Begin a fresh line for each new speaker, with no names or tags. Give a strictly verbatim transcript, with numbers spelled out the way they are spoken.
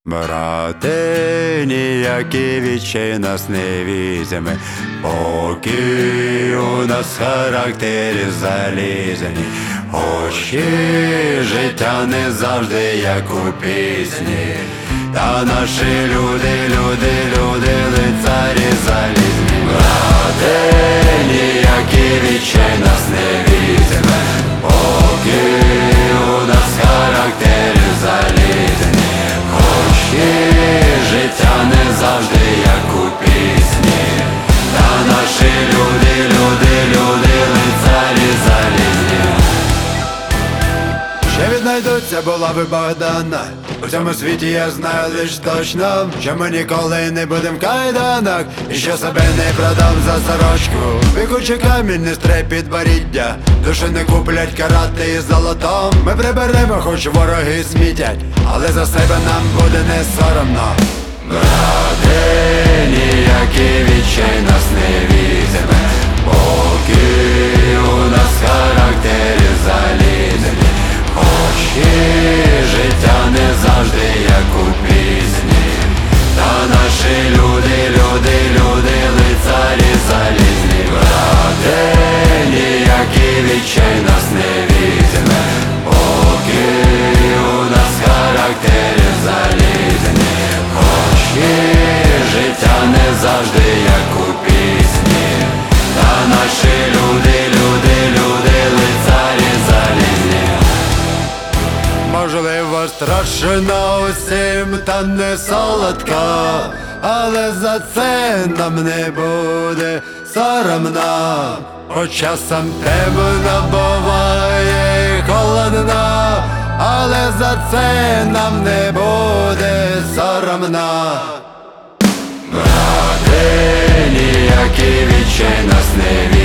Брате, ніякі відчай нас не візьме, поки у нас характері залізані. Хоч і життя не завжди як у пісні, та наші люди, люди, люди, лицарі залізні. Брате, ніякі відчай нас не візьме, поки у нас характері залізані. Хоч і життя не завжди як у пісні, та наші люди, люди, люди, лицарі залізні. Ще віднайдуться булави Богдана. У цьому світі я знаю лиш точно, що ми ніколи не будем в кайданах, і що себе не продам за сорочку. Пекучий камінь не стре підборіддя, душі не куплять карати із золотом. Ми приберемо, хоч вороги смітять, але за себе нам буде не соромно. Брате, ніякий відчай нас не візьме, поки у нас характері залізані. Хоч і життя не завжди як у пісні, та наші люди, люди, люди, лицарі залізні. Брате, ніякий відчай нас не візьме, поки у нас характері залізні. Хоч і життя не завжди як у пісні, та наші люди, люди, люди, лицарі залізні. Можливо, страшно усім, та не солодко, але за це нам не буде соромно. Бо часом темно буває холодно, але за це нам не буде соромно. Брате, ніякий відчай нас не візьме,